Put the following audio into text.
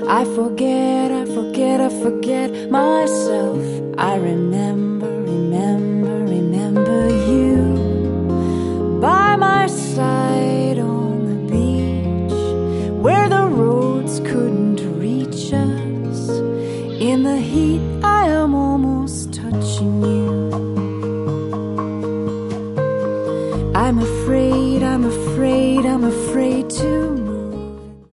I forget myself. I remember you by my side on the beach, where the roads couldn't reach us. In the heat I am almost touching you. I'm afraid to